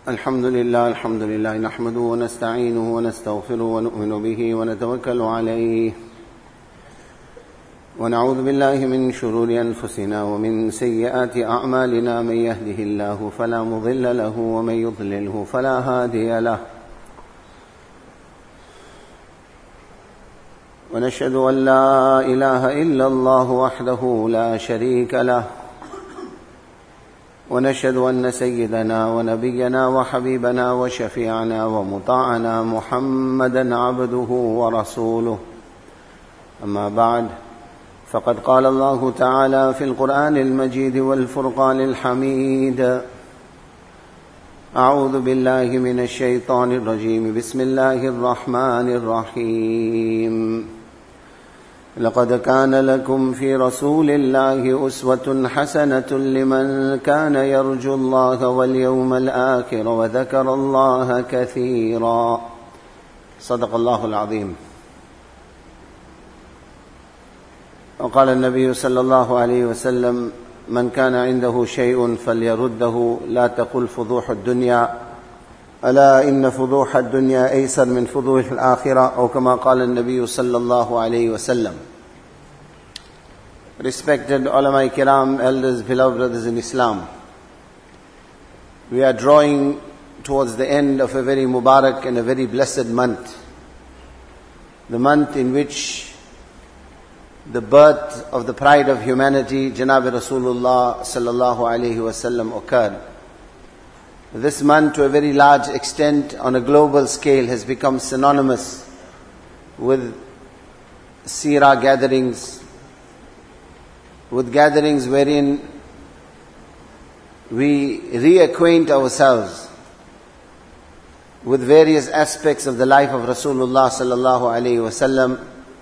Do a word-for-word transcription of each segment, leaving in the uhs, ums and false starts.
الحمد لله الحمد لله نحمده ونستعينه ونستغفره ونؤمن به ونتوكل عليه ونعوذ بالله من شرور أنفسنا ومن سيئات أعمالنا. من يهده الله فلا مضل له ومن يضلله فلا هادي له، ونشهد أن لا إله إلا الله وحده لا شريك له، ونشهد أن سيدنا ونبينا وحبيبنا وشفيعنا ومطاعنا محمدا عبده ورسوله. أما بعد، فقد قال الله تعالى في القرآن المجيد والفرقان الحميد: أعوذ بالله من الشيطان الرجيم، بسم الله الرحمن الرحيم. لقد كان لكم في رسول الله أسوة حسنة لمن كان يرجو الله واليوم الآخر وذكر الله كثيرا. صدق الله العظيم. وقال النبي صلى الله عليه وسلم: من كان عنده شيء فليرده، لا تقل فضوح الدنيا، ألا إن فضوح الدنيا أيسر من فضوح الآخرة، أو كما قال النبي صلى الله عليه وسلم. Respected ulama kiram, elders, beloved brothers in Islam, we are drawing towards the end of a very Mubarak and a very blessed month, the month in which the birth of the pride of humanity, Janab Rasulullah sallallahu alaihi wasallam, occurred. This month, to a very large extent, on a global scale, has become synonymous with seerah gatherings, with gatherings wherein we reacquaint ourselves with various aspects of the life of Rasulullah sallallahu alaihi wasallam,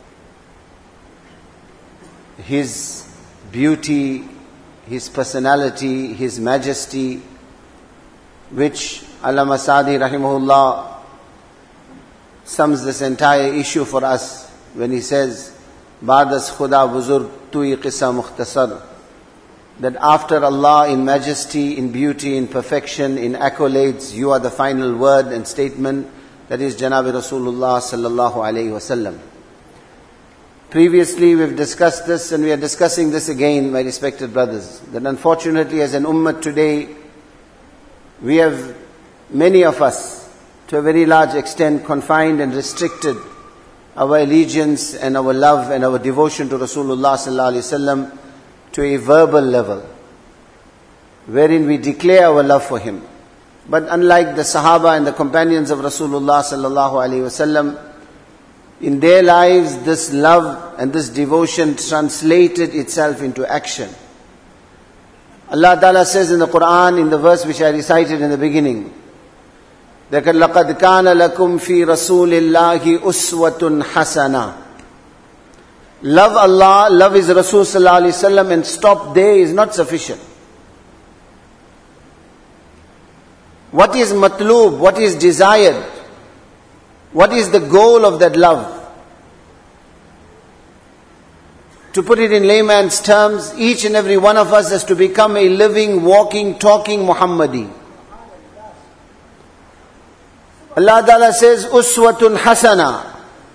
his beauty, his personality, his majesty, which Allama Sadi rahimahullah sums this entire issue for us when he says, Ba'das Khuda Buzurg Tui Qissa Mukhtasar, that after Allah in majesty, in beauty, in perfection, in accolades, you are the final word and statement. That is Janab Rasulullah sallallahu alayhi wasallam. Previously we've discussed this, and we are discussing this again, my respected brothers, that unfortunately as an ummah today, we have, many of us, to a very large extent, confined and restricted our allegiance and our love and our devotion to Rasulullah sallallahu alaihi wasallam to a verbal level, wherein we declare our love for him. But unlike the Sahaba and the companions of Rasulullah sallallahu alaihi wasallam, in their lives this love and this devotion translated itself into action. Allah Ta'ala says in the Quran, in the verse which I recited in the beginning, لَقَدْ كَانَ لَكُمْ فِي رَسُولِ اللَّهِ أُسْوَةٌ حَسَنَةٌ. Love Allah, love His Rasul sallallahu alaihi wasallam, and stop there is not sufficient. What is matloob? What is desired? What is the goal of that love? To put it in layman's terms, each and every one of us has to become a living, walking, talking Muhammadi. Allah Ta'ala says, Uswatun Hasana.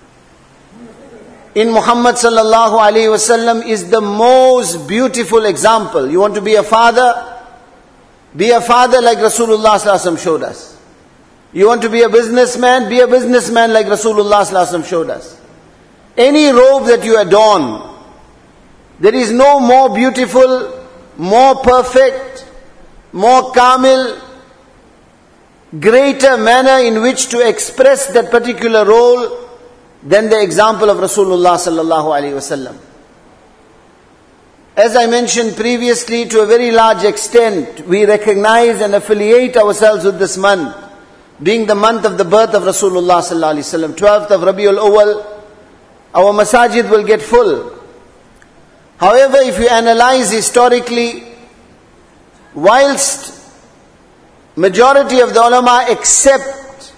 In Muhammad sallallahu alayhi wasallam is the most beautiful example. You want to be a father? Be a father like Rasulullah sallallahu alayhi wasallam showed us. You want to be a businessman? Be a businessman like Rasulullah sallallahu alaihi wasallam showed us. Any robe that you adorn, there is no more beautiful, more perfect, more kamil, greater manner in which to express that particular role than the example of Rasulullah sallallahu alaihi wasallam. As I mentioned previously, to a very large extent, we recognize and affiliate ourselves with this month, being the month of the birth of Rasulullah sallallahu alaihi wasallam, twelfth of Rabiul Awwal. Our masajid will get full. However, if you analyze historically, whilst majority of the ulama accept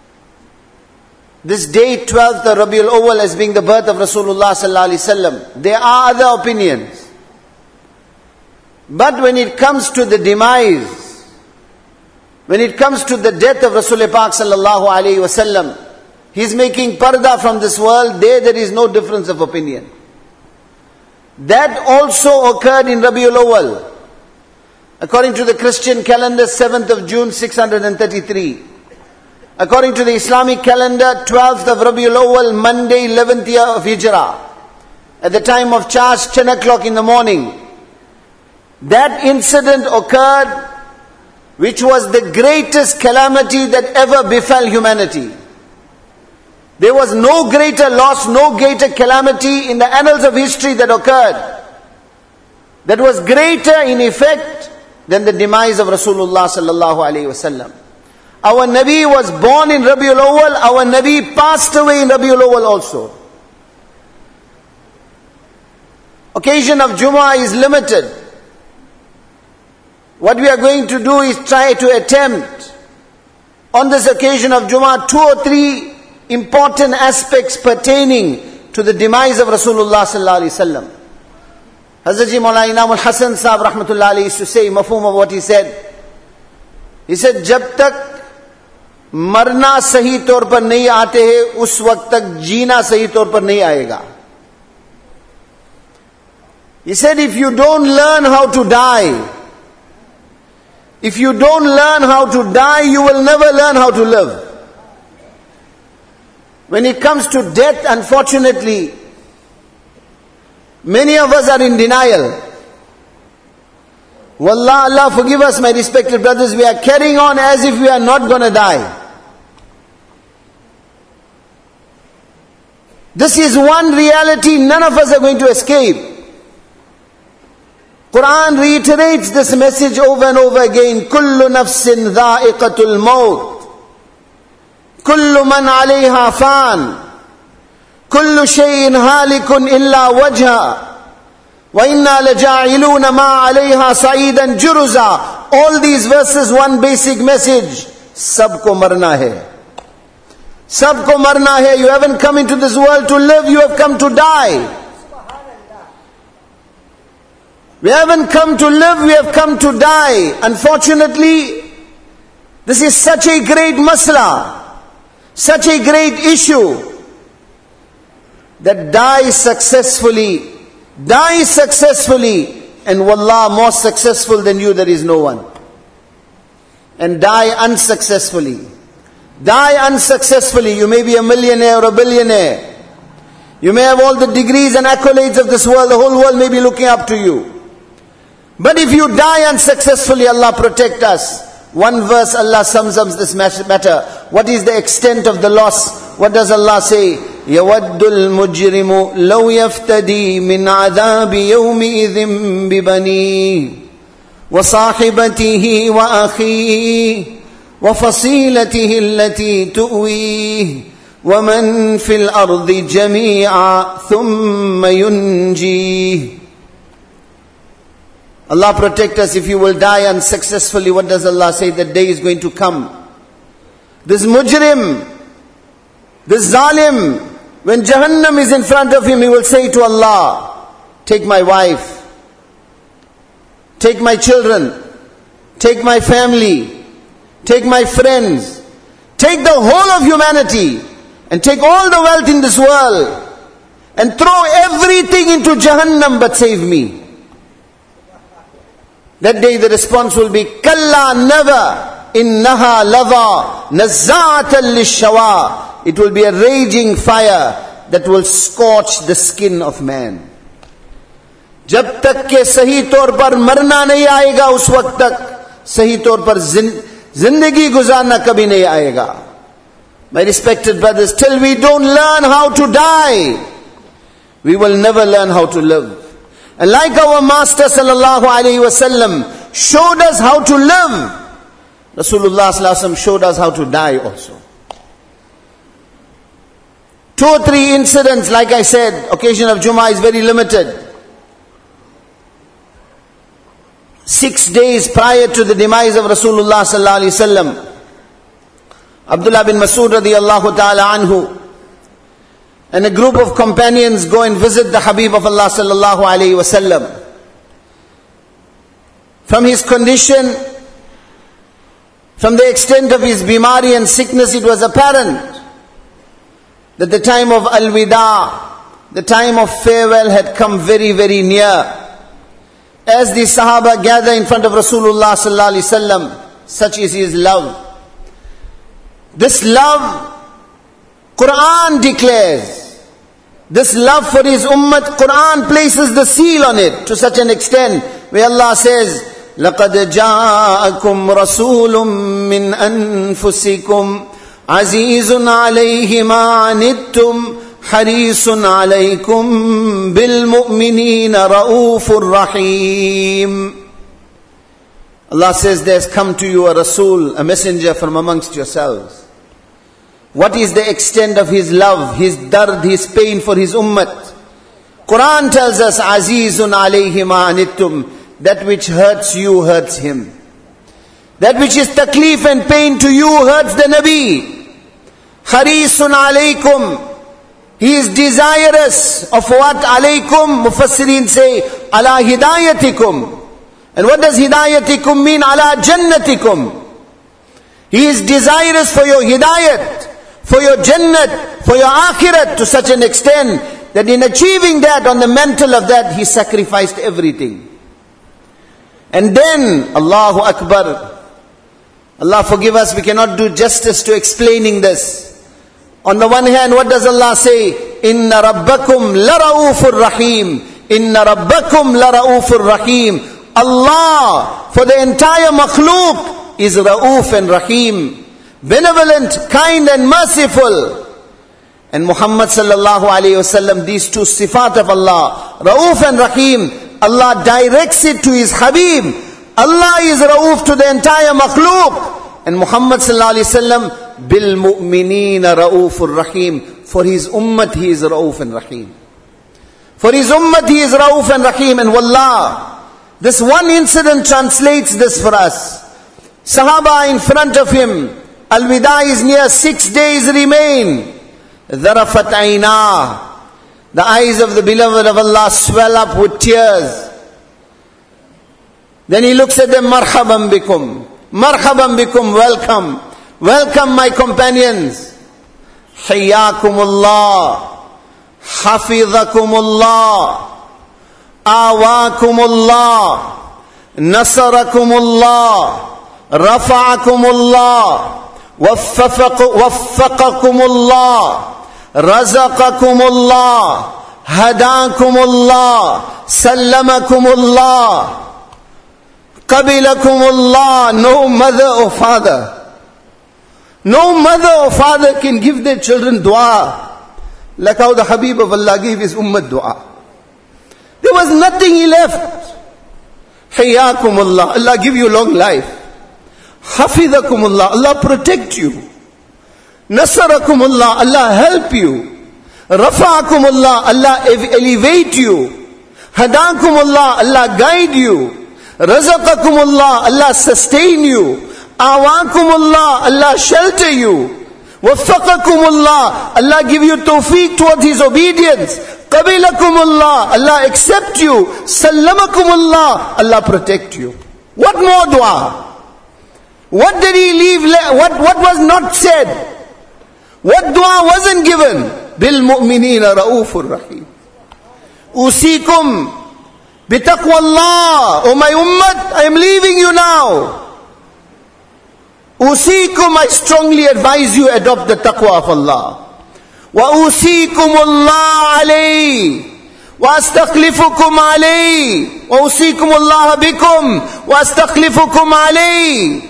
this date, twelfth of Rabiul Awwal, as being the birth of Rasulullah sallallahu alaihi wasallam, there are other opinions. But when it comes to the demise When it comes to the death of Rasul Pak sallallahu alayhi wasallam, he's making parda from this world. There, there is no difference of opinion. That also occurred in Rabiul Awwal. According to the Christian calendar, seventh of June, six hundred thirty-three. According to the Islamic calendar, twelfth of Rabiul Awwal, Monday, eleventh year of Hijrah. At the time of charge, ten o'clock in the morning. That incident occurred, which was the greatest calamity that ever befell humanity. There was no greater loss, no greater calamity in the annals of history that occurred, that was greater in effect than the demise of Rasulullah sallallahu alaihi wasallam. Our Nabi was born in Rabiul Awwal, our Nabi passed away in Rabiul Awwal also. Occasion of Jummah is limited. What we are going to do is try to attempt on this occasion of Jummah two or three important aspects pertaining to the demise of Rasulullah sallallahu alaihi wasallam. Hazrat Ji Maulana Inam al-Hasan Sahab rahmatullah alayhi used to say, mafhum of what he said. He said, जब तक मरना सही तौर पर नहीं आते हैं, उस वक्त तक जीना सही तौर पर नहीं आएगा. He said, if you don't learn how to die, if you don't learn how to die, you will never learn how to live. When it comes to death, unfortunately, many of us are in denial. Wallah, Allah forgive us, my respected brothers, we are carrying on as if we are not going to die. This is one reality none of us are going to escape. Quran reiterates this message over and over again. Kullu nafsin dha'iqatul maut. Kullu man alayha fan. Kullu shay'in halikun illa wajha. Wa inna laja'iluna ma alayha sa'idan juruza. All these verses, one basic message. Sabko marna hai. Sabko marna hai. You haven't come into this world to live, you have come to die. We haven't come to live, we have come to die. Unfortunately, this is such a great masla, such a great issue, that die successfully, die successfully, and wallah, more successful than you there is no one. And die unsuccessfully. Die unsuccessfully. You may be a millionaire or a billionaire. You may have all the degrees and accolades of this world, the whole world may be looking up to you. But if you die unsuccessfully, Allah protect us. One verse Allah sums up this matter. What is the extent of the loss? What does Allah say? يَوَدُّ الْمُجْرِمُ لَوْ يَفْتَدِي مِنْ عَذَابِ يَوْمِئِذٍ بِبَنِيهِ وَصَاحِبَتِهِ وَأَخِيهِ وَفَصِيلَتِهِ الَّتِي تُؤْوِيهِ وَمَنْ فِي الْأَرْضِ جَمِيعًا ثُمَّ يُنْجِيهِ. Allah protect us. If you will die unsuccessfully, what does Allah say? That day is going to come. This mujrim, this zalim, when Jahannam is in front of him, he will say to Allah, take my wife, take my children, take my family, take my friends, take the whole of humanity, and take all the wealth in this world, and throw everything into Jahannam, but save me. That day the response will be, Kalla, never, innaha lava, nazza'atan lishawa. It will be a raging fire that will scorch the skin of man. Jab tak ke sahi taur par marna nahi aayega, us waqt tak sahi taur par zindagi guzarna kabhi nahi aayega. My respected brothers, till we don't learn how to die, we will never learn how to live. And like our Master sallallahu alaihi wasallam showed us how to live, Rasulullah sallallahu alaihi wasallam showed us how to die also. Two or three incidents, like I said, occasion of Jummah is very limited. Six days prior to the demise of Rasulullah sallallahu alaihi wasallam, Abdullah bin Mas'ud radiyallahu ta'ala anhu and a group of companions go and visit the Habib of Allah sallallahu alaihi wasallam. From his condition, From the extent of his bimari and sickness, it was apparent that the time of al-wida, the time of farewell, had come very, very near. As the Sahaba gather in front of Rasulullah sallallahu alaihi wasallam, such is his love. This love, Quran declares. This love for his ummah, Quran places the seal on it to such an extent where Allah says, لَقَدْ جَاءَكُمْ رَسُولٌ مِّنْ أَنفُسِكُمْ عَزِيزٌ عَلَيْهِ مَا عَنِتُّمْ حَرِيصٌ عَلَيْكُمْ بِالْمُؤْمِنِينَ رَؤُوفٌ رَحِيمٌ. Allah says, there has come to you a Rasul, a messenger from amongst yourselves. What is the extent of his love, his dard, his pain for his ummah? Quran tells us, Azizun alayhi ma anittum, that which hurts you hurts him. That which is taklif and pain to you hurts the Nabi. Harisun alaykum, he is desirous of what? Alaykum, Mufassirin say, ala hidayatikum. And what does hidayatikum mean? Ala jannatikum. He is desirous for your hidayat, for your jannat, for your akhirat, to such an extent that in achieving that, on the mantle of that, he sacrificed everything. And then, Allahu Akbar, Allah forgive us, we cannot do justice to explaining this. On the one hand, what does Allah say? Inna rabbakum lara'ufur rahim. Inna rabbakum lara'ufur rahim. Allah, for the entire makhluk, is Ra'uf and Rahim. Benevolent, kind and merciful. And Muhammad sallallahu alayhi wasallam, these two sifat of Allah, Ra'uf and Rahim, Allah directs it to his Habib. Allah is Ra'uf to the entire makhluk. And Muhammad sallallahu alayhi wasallam, bil mu'minina Ra'ufur Rahim. For his ummah he is Ra'uf and Rahim. For his ummah he is Ra'uf and Rahim. And wallah, this one incident translates this for us. Sahaba in front of him, Al-Wida is near, six days remain. Dharafat aina, the eyes of the beloved of Allah swell up with tears. Then he looks at them, marhaban bikum, marhaban bikum, welcome, welcome my companions. Hayyakumullah, hafidhakumullah, awakumullah, nasarakumullah, rafa'akumullah, waffaqakumullah, razaqakumullah, hadakumullah, sallamakumullah, qabilakumullah. No mother or father, no mother or father can give their children dua like how the Habib of Allah gave his ummah dua. There was nothing he left. Hayyakumullah, Allah give you long life. Hafidhakumullah, Allah protect you. Nasarakumullah, Allah help you. Rafa'akumullah, Allah elevate you. Hadakumullah, Allah guide you. Razaqakumullah, Allah sustain you. Awakumullah, Allah shelter you. Waffaqakumullah, Allah give you tawfiq towards his obedience. Qabilakumullah, Allah accept you. Sallamakumullah, Allah protect you. What more dua? What did he leave? What, what was not said? What dua wasn't given? Bil mu'minina ra'ufur rahim. Usikum bitaqwallah. Oh my ummah, I am leaving you now. Usikum, I strongly advise you adopt the taqwa of Allah. Wa usikumullah alayhi. Wa astakhlifukum alayhi. Wa usikumullah bikum. Wa astakhlifukum alayhi.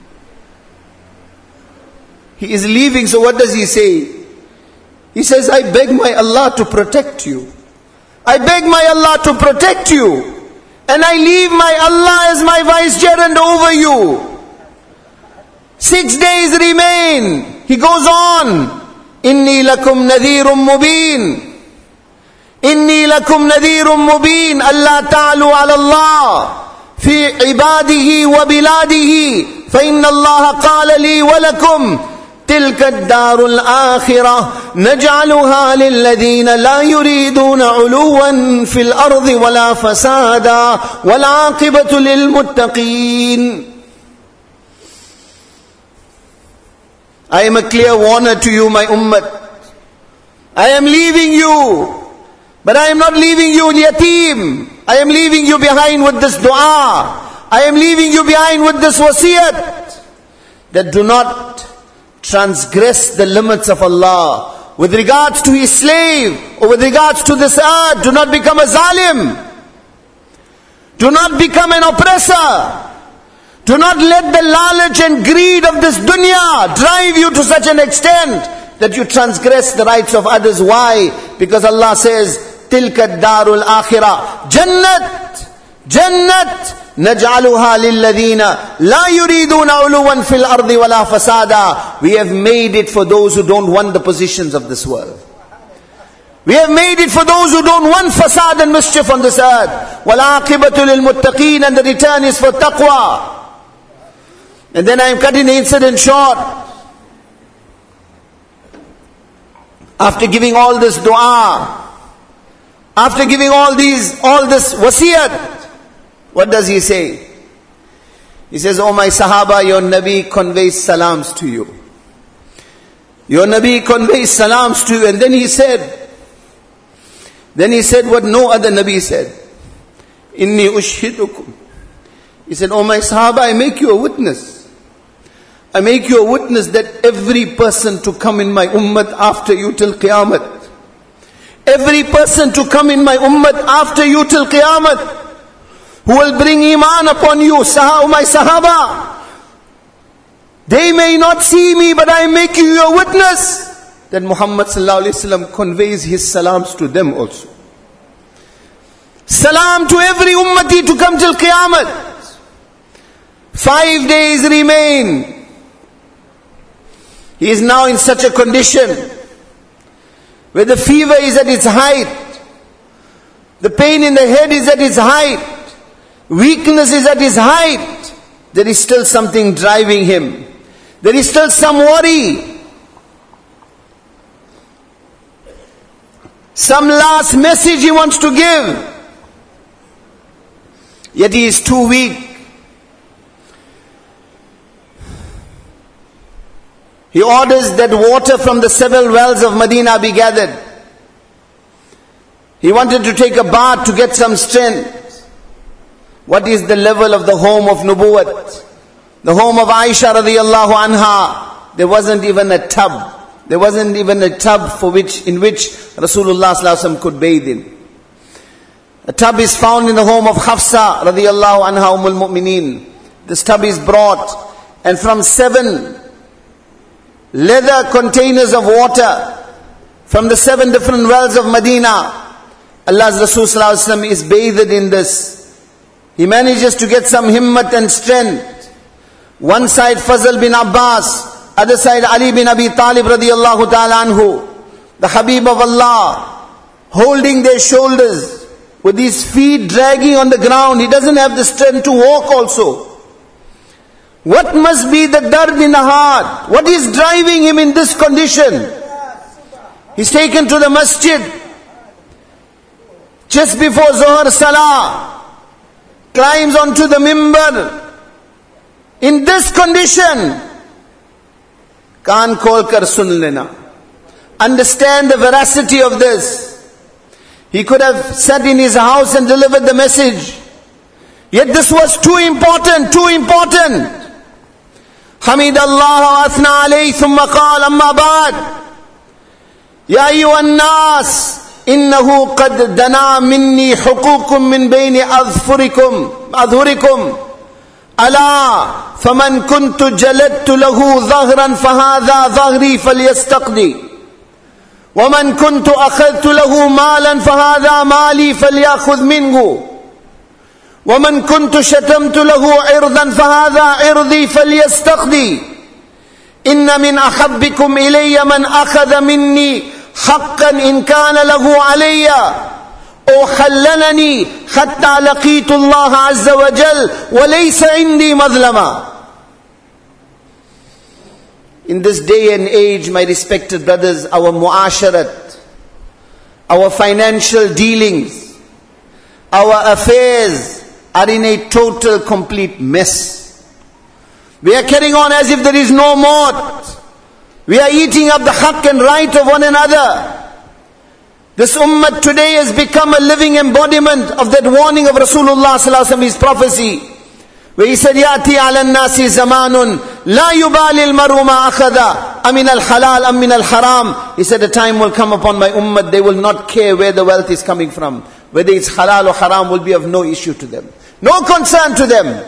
He is leaving, so what does he say? He says, I beg my Allah to protect you. I beg my Allah to protect you. And I leave my Allah as my vicegerent over you. Six days remain. He goes on. Inni lakum nadhirum mubin. Inni lakum nadhirum mubin. Allah ta'alu ala Allah. Fi ibadihi wa biladihi. Fa inna Allah qala li wa lakum. تلك الدار الآخرة نجعلها للذين لا يريدون علوا في الأرض ولا فسادا والعاقبة للمتقين. I am a clear warner to you, my ummah. I am leaving you, but I am not leaving you yateem. I am leaving you behind with this dua. I am leaving you behind with this wasiyat, that do not transgress the limits of Allah with regards to His slave or with regards to this earth. Do not become a zalim. Do not become an oppressor. Do not let the knowledge and greed of this dunya drive you to such an extent that you transgress the rights of others. Why? Because Allah says, Tilka darul akhirah, Jannat, Jannat, Naj'aluha lilladhina la yuriduna uluwan fil ardi wala fasada. We have made it for those who don't want the positions of this world. We have made it for those who don't want fasad and mischief on this earth. Wal aqibatu lil muttaqeen, and the return is for taqwa. And then I am cutting the incident short. After giving all this dua, after giving all these, all this wasiyat, what does he say? He says, "Oh my Sahaba, your Nabi conveys salams to you. Your Nabi conveys salams to you." And then he said, then he said what no other Nabi said. "Inni ushhidukum." He said, "Oh my Sahaba, I make you a witness. I make you a witness that every person to come in my ummah after you till Qiyamah, every person to come in my ummah after you till Qiyamah, who will bring iman upon you, Sahaba, my Sahaba, they may not see me, but I make you a witness that Muhammad sallallahu alaihi wasallam conveys his salams to them also. Salam to every ummati to come till Qiyamah. Five days remain. He is now in such a condition where the fever is at its height, the pain in the head is at its height, weakness is at its height. There is still something driving him. There is still some worry. Some last message he wants to give. Yet he is too weak. He orders that water from the several wells of Medina be gathered. He wanted to take a bath to get some strength. What is the level of the home of Nubuwwat? The home of Aisha radiyallahu anha. There wasn't even a tub. There wasn't even a tub for which, in which Rasulullah sallallahu alaihi wasallam could bathe in. A tub is found in the home of Hafsa radiyallahu anha Ummul Mu'mineen. This tub is brought, and from seven leather containers of water from the seven different wells of Medina, Allah's Rasul sallallahu alaihi wasallam is bathed in this. He manages to get some himmat and strength. One side Fazl bin Abbas, other side Ali bin Abi Talib radiyallahu ta'ala anhu, the Habib of Allah, holding their shoulders with his feet dragging on the ground. He doesn't have the strength to walk also. What must be the dard in the heart? What is driving him in this condition? He's taken to the masjid just before Zohar Salah, climbs onto the mimbar. In this condition, Kaan khol kar sun lena. Understand the veracity of this. He could have sat in his house and delivered the message. Yet this was too important, too important. حمد الله وأثنى عليه ثم قال أما بعد يا أيها الناس إنه قد دنا مني حقوق من بين أظفركم أظهركم ألا فمن كنت جلدت له ظهرا فهذا ظهري فليستقضي ومن كنت أخذت له مالا فهذا مالي فليأخذ منه ومن كنت شتمت له عرضا فهذا عرضي فليستقضي إن من أحبكم إلي من أخذ مني حقا إن كان له علي أو حللني حتى لقيت الله عز وجل وليس عندي مظلمة. In this day and age, my respected brothers, our muasharat, our financial dealings, our affairs are in a total, complete mess. We are carrying on as if there is no more. We are eating up the haqq and right of one another. This ummah today has become a living embodiment of that warning of Rasulullah sallallahu alaihi wasallam, his prophecy, where he said, "Yati ala nasi zamanun la yubali al-maru ma akhadha amin al-halal am min al-haram." He said, a time will come upon my ummah, they will not care where the wealth is coming from. Whether it's halal or haram will be of no issue to them. No concern to them.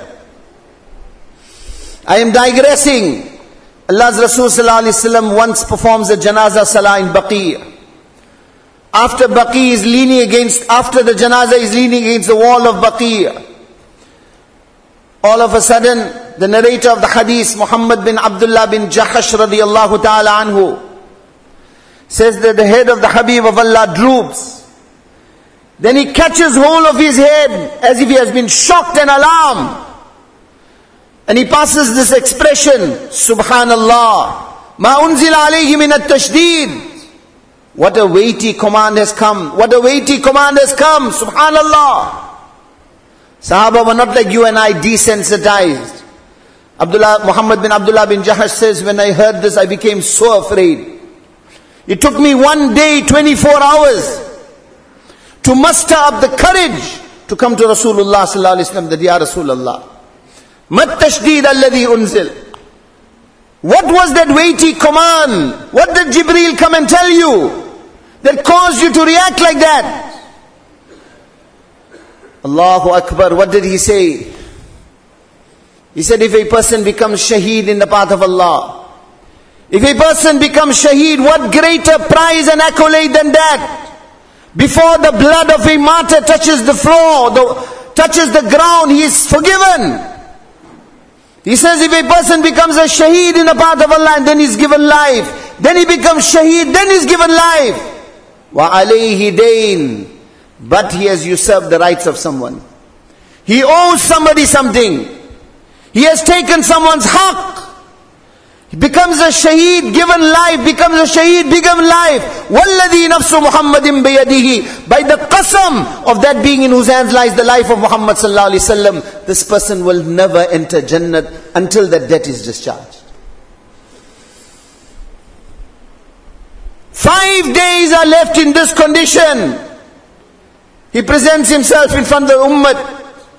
I am digressing. Allah's Rasul sallallahu alaihi wasallam once performs a janazah salah in Baqi. After Baqi is leaning against, after the janazah is leaning against the wall of Baqi, all of a sudden, the narrator of the hadith, Muhammad bin Abdullah bin Jahash radiyallahu ta'ala anhu, says that the head of the Habib of Allah droops. Then he catches hold of his head as if he has been shocked and alarmed. And he passes this expression, Subhanallah, ma unzila alayhi min at-tashdid. What a weighty command has come. What a weighty command has come. Subhanallah. Sahaba were not like you and I, desensitized. Abdullah, Muhammad bin Abdullah bin Jahash says, when I heard this, I became so afraid. It took me one day, twenty-four hours, to muster up the courage to come to Rasulullah sallallahu alaihi wasallam, that Ya Rasulullah, mat tashdid alladhi unzil. What was that weighty command? What did Jibreel come and tell you that caused you to react like that? Allahu Akbar. What did he say? He said, if a person becomes shaheed in the path of Allah, if a person becomes shaheed, what greater prize and accolade than that? Before the blood of a martyr touches the floor, the, touches the ground, he is forgiven. He says, if a person becomes a shaheed in the path of Allah, and then he's given life, then he becomes shaheed, then he's given life. Wa alayhi dayn. But he has usurped the rights of someone. He owes somebody something. He has taken someone's haqq. He becomes a shaheed, given life, becomes a shaheed, given life. Walladhi nafsu Muhammadin biyadihi. By the qasam of that being in whose hands lies the life of Muhammad sallallahu alaihi wasallam, this person will never enter Jannat until that debt is discharged. Five days are left in this condition. He presents himself in front of the ummah.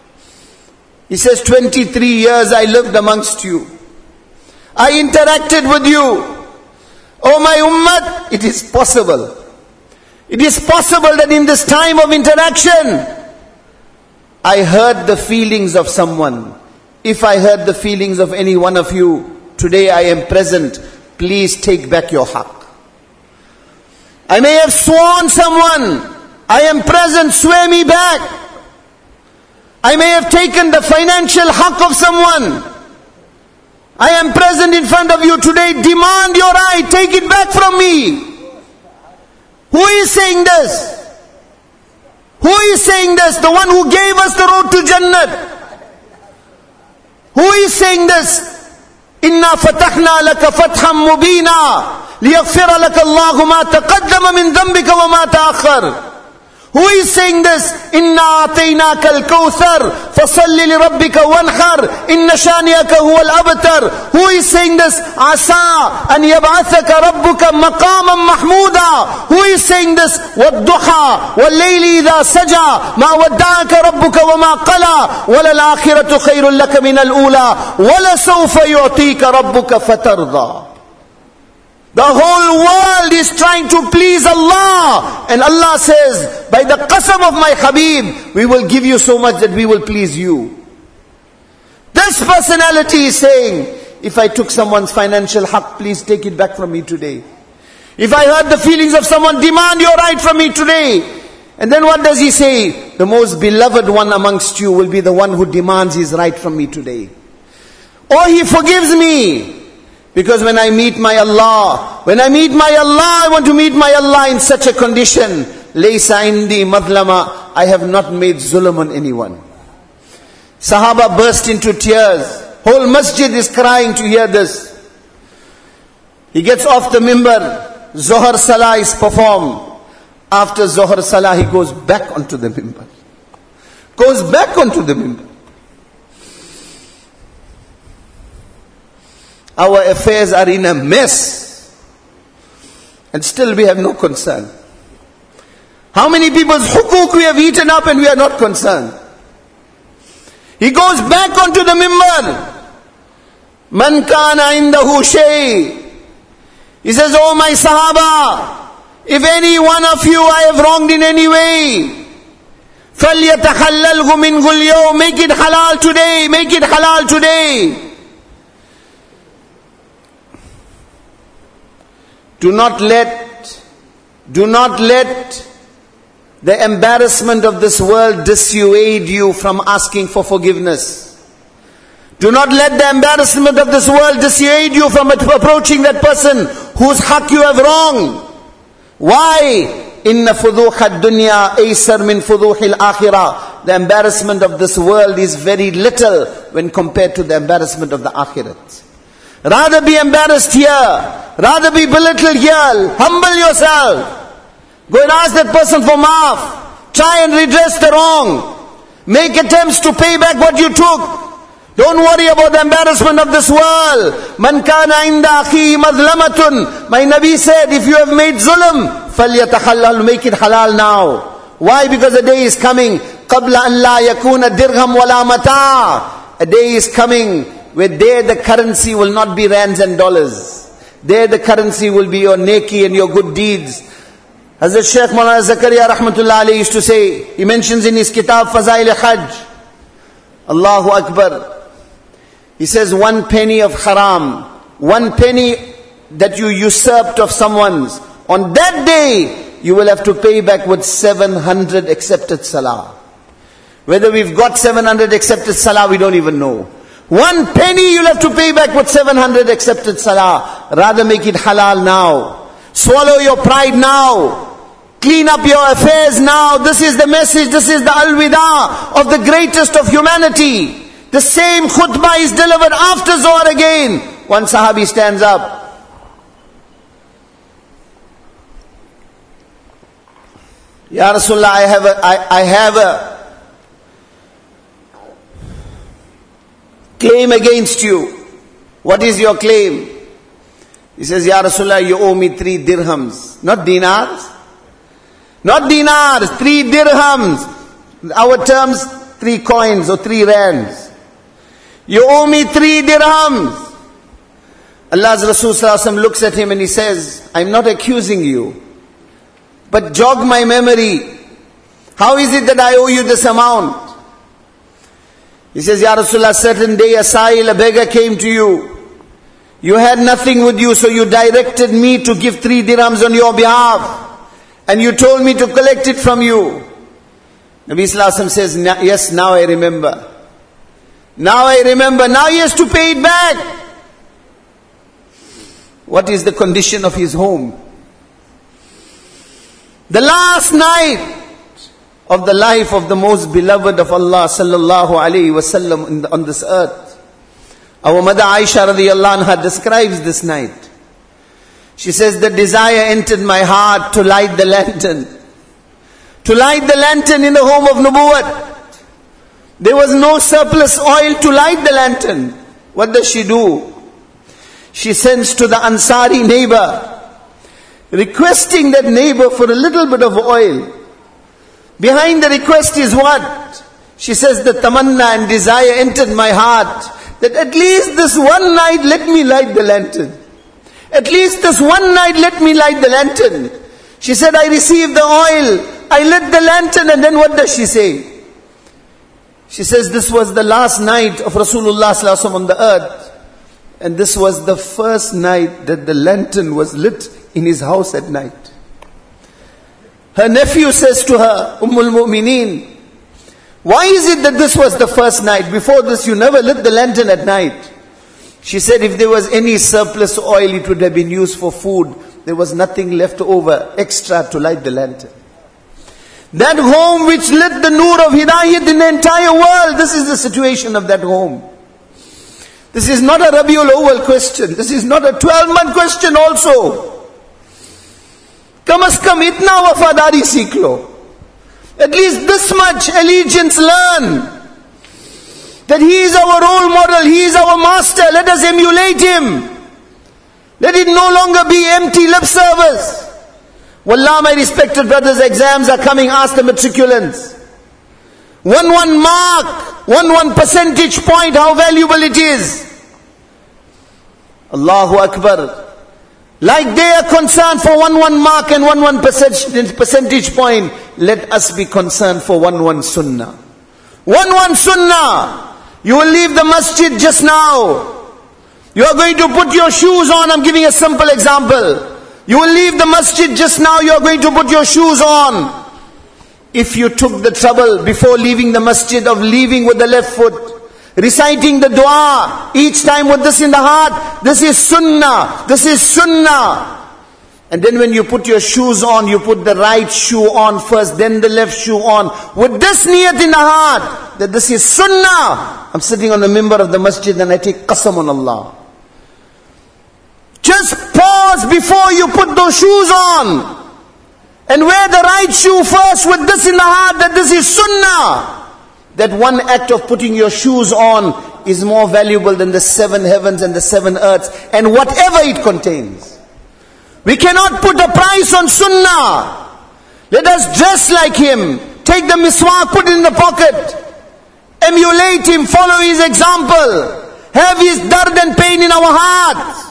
He says, twenty-three years I lived amongst you. I interacted with you. Oh my ummah, it is possible. It is possible that in this time of interaction, I heard the feelings of someone. If I heard the feelings of any one of you, today I am present. Please take back your haqq. I may have sworn someone. I am present, swear me back. I may have taken the financial haqq of someone. I am present in front of you today. Demand your right. Take it back from me. Who is saying this? Who is saying this? The one who gave us the road to Jannah. Who is saying this? Inna fatahna laka fatham mubina liyaghfira laka Allahu ma taqaddama min dhanbika wa ma ta'akhkhar. Who is saying this? Inna ataynaka al-kawthar fasalli li rabbika wanhar inna shaniyaka huwa al-abtar. Who is saying this? Asa an yab'athaka rabbuka maqaman mahmuda. Who is saying this? Wad-duha wal-layli idha saja ma wadda'aka rabbuka wa ma qala wa lal-akhiratu khayrun laka min al-ula wa la sawfa yu'tika rabbuka fatarda. The whole world is trying to please Allah. And Allah says, by the qasam of my Habib, we will give you so much that we will please you. This personality is saying, if I took someone's financial haqq, please take it back from me today. If I hurt the feelings of someone, demand your right from me today. And then what does he say? The most beloved one amongst you will be the one who demands his right from me today. Or he forgives me. Because when I meet my Allah, when I meet my Allah, I want to meet my Allah in such a condition. Laysa indi madlama. I have not made zulm on anyone. Sahaba burst into tears. Whole masjid is crying to hear this. He gets off the mimbar. Zohar Salah is performed. After Zohar Salah, he goes back onto the mimbar. Goes back onto the mimbar. Our affairs are in a mess. and still we have no concern. How many people's hukuk we have eaten up and we are not concerned? He goes back onto the mimbar. Man kana indahu shay. He says, oh my Sahaba, if any one of you I have wronged in any way, فَلْيَتَحَلَّلْهُ مِنْهُ الْيَوْمِ, make it halal today, make it halal today. Do not let, do not let the embarrassment of this world dissuade you from asking for forgiveness. Do not let the embarrassment of this world dissuade you from approaching that person whose haq you have wronged. Why? Inna fuduha dunya aysar min fuduhil akhirah. The embarrassment of this world is very little when compared to the embarrassment of the akhirat. Rather be embarrassed here, rather be belittled here. Humble yourself. Go and ask that person for maaf. Try and redress the wrong. Make attempts to pay back what you took. Don't worry about the embarrassment of this world. Man kana inda akhihi madlamatun. My Nabi said, if you have made zulm, falyatahallal, make it halal now. Why? Because a day is coming. Qabla an la yakuna dirham wala mata. A day is coming where there the currency will not be rands and dollars. There the currency will be your neki and your good deeds. Hazrat Shaykh Maulana Zakaria rahmatullah alayhi used to say, he mentions in his kitab Fazail Hajj, Allahu Akbar. He says, one penny of haram, one penny that you usurped of someone's, on that day, you will have to pay back with seven hundred accepted salah. Whether we've got seven hundred accepted salah, we don't even know. One penny you'll have to pay back with seven hundred accepted salah. Rather make it halal now. Swallow your pride now. Clean up your affairs now. This is the message, this is the al-wida of the greatest of humanity. The same khutbah is delivered after Zohar again. One Sahabi stands up. Ya Rasulullah, I have a, I, I have a claim against you. What is your claim? He says, Ya Rasulullah, you owe me three dirhams. Not dinars. Not dinars, three dirhams. Our terms, three coins or three rands. You owe me three dirhams. Allah's Rasul Sallallahu Alaihi Wasallam looks at him and he says, I'm not accusing you, but jog my memory. How is it that I owe you this amount? He says, Ya Rasulullah, certain day a sa'il, a beggar came to you. You had nothing with you, so you directed me to give three dirhams on your behalf. And you told me to collect it from you. Nabi Sallallahu Alaihi Wasallam says, yes, now I remember. Now I remember, now he has to pay it back. What is the condition of his home? The last night of the life of the most beloved of Allah sallallahu alayhi wasallam on this earth. Our mother Aisha radiyallahu anha describes this night. She says, the desire entered my heart to light the lantern. To light the lantern in the home of Nubuwwat. There was no surplus oil to light the lantern. What does she do? She sends to the Ansari neighbor, requesting that neighbor for a little bit of oil. Behind the request is what? She says, the tamanna and desire entered my heart, that at least this one night let me light the lantern. At least this one night let me light the lantern. She said, I received the oil, I lit the lantern, and then what does she say? She says, this was the last night of Rasulullah sallallahu alaihi wasallam on the earth. And this was the first night that the lantern was lit in his house at night. Her nephew says to her, Ummul Mu'mineen, why is it that this was the first night? Before this you never lit the lantern at night. She said, if there was any surplus oil, it would have been used for food. There was nothing left over extra to light the lantern. That home which lit the nur of Hidayat in the entire world, this is the situation of that home. This is not a Rabiul Awwal question. This is not a twelve-month question also. Kam as kam itna wafadari seekh lo. At least this much allegiance learn. That he is our role model, he is our master, let us emulate him. Let it no longer be empty lip service. Wallah, my respected brothers, exams are coming, ask the matriculants. One one mark, one one percentage point, how valuable it is. Allahu Akbar. Like they are concerned for one one mark and one one percentage point, let us be concerned for one one sunnah. One one sunnah. You will leave the masjid just now. You are going to put your shoes on. I'm giving a simple example. You will leave the masjid just now. You are going to put your shoes on. If you took the trouble before leaving the masjid of leaving with the left foot, reciting the dua each time with this in the heart, this is sunnah, this is sunnah. And then when you put your shoes on, you put the right shoe on first, then the left shoe on, with this niyat in the heart, that this is sunnah. I'm sitting on the mimbar of the masjid and I take qasam on Allah. Just pause before you put those shoes on. And wear the right shoe first with this in the heart, that this is sunnah. That one act of putting your shoes on is more valuable than the seven heavens and the seven earths and whatever it contains. We cannot put a price on sunnah. Let us dress like him. Take the miswak, put it in the pocket. Emulate him, follow his example. Have his dard and pain in our hearts.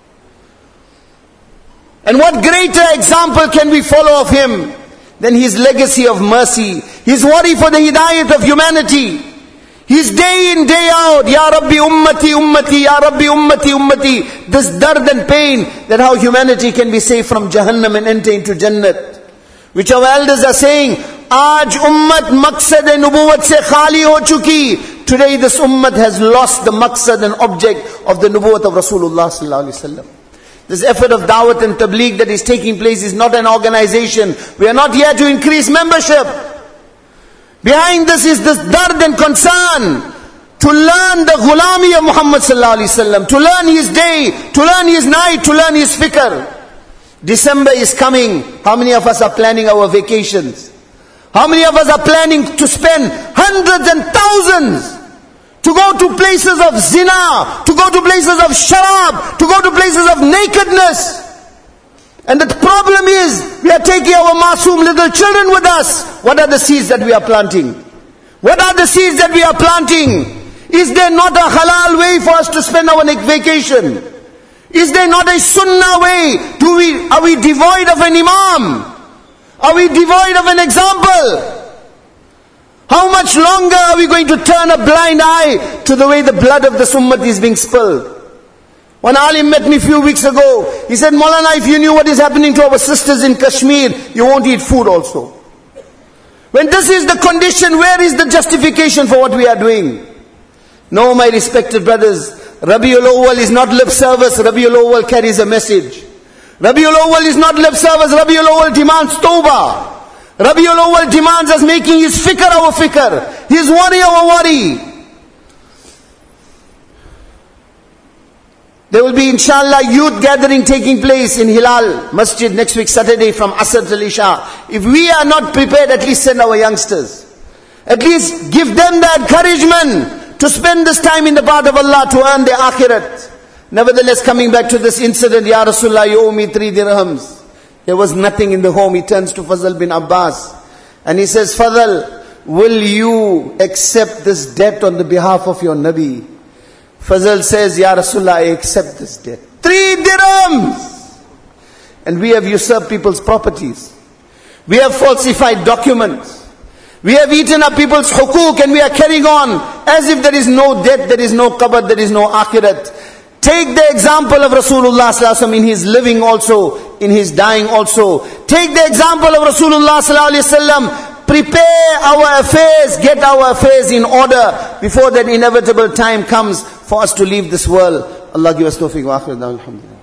And what greater example can we follow of him than his legacy of mercy, his worry for the hidayat of humanity, his day in, day out, Ya Rabbi ummati ummati, Ya Rabbi ummati ummati, this dard and pain, that how humanity can be saved from Jahannam and enter into Jannat. Which our elders are saying, Aaj ummat maqsad e nubuwat se khali ho chuki. Today this ummat has lost the maqsad and object of the nubuwat of Rasulullah sallallahu alaihi wasallam. This effort of dawat and tabligh that is taking place is not an organization. We are not here to increase membership. Behind this is this dard and concern to learn the ghulami of Muhammad sallallahu alaihi wasallam, to learn his day, to learn his night, to learn his fikr. December is coming. How many of us are planning our vacations? How many of us are planning to spend hundreds and thousands to go to places of zina, to go to places of sharab, to go to places of nakedness? And the problem is, we are taking our masoom little children with us. What are the seeds that we are planting? What are the seeds that we are planting? Is there not a halal way for us to spend our vacation? Is there not a sunnah way? Do we, are we devoid of an imam? Are we devoid of an example? How much longer are we going to turn a blind eye to the way the blood of the ummah is being spilled? One alim met me a few weeks ago. He said, Maulana, if you knew what is happening to our sisters in Kashmir, you won't eat food also. When this is the condition, where is the justification for what we are doing? No, my respected brothers, Rabiul Awwal is not lip service. Rabiul Awwal carries a message. Rabiul Awwal is not lip service. Rabiul Awwal demands tawbah. Rabiul Awwal demands us making his fikr our fikr, his worry our worry. There will be inshallah youth gathering taking place in Hilal Masjid next week Saturday from Asr till Isha. If we are not prepared, at least send our youngsters. At least give them the encouragement to spend this time in the path of Allah to earn their akhirat. Nevertheless, coming back to this incident, Ya Rasulullah, you owe me three dirhams. There was nothing in the home. He turns to Fazal bin Abbas and he says, Fazal, will you accept this debt on the behalf of your Nabi? Fazal says, Ya Rasulullah, I accept this debt. Three dirhams! And we have usurped people's properties. We have falsified documents. We have eaten up people's hukuk and we are carrying on as if there is no debt, there is no qabr, there is no akhirat. Take the example of Rasulullah sallallahu alaihi wasallam in his living also, in his dying also. Take the example of Rasulullah sallallahu alaihi wasallam. Prepare our affairs, get our affairs in order before that inevitable time comes for us to leave this world. Allah give us tawfiq wa akhir. Alhamdulillah.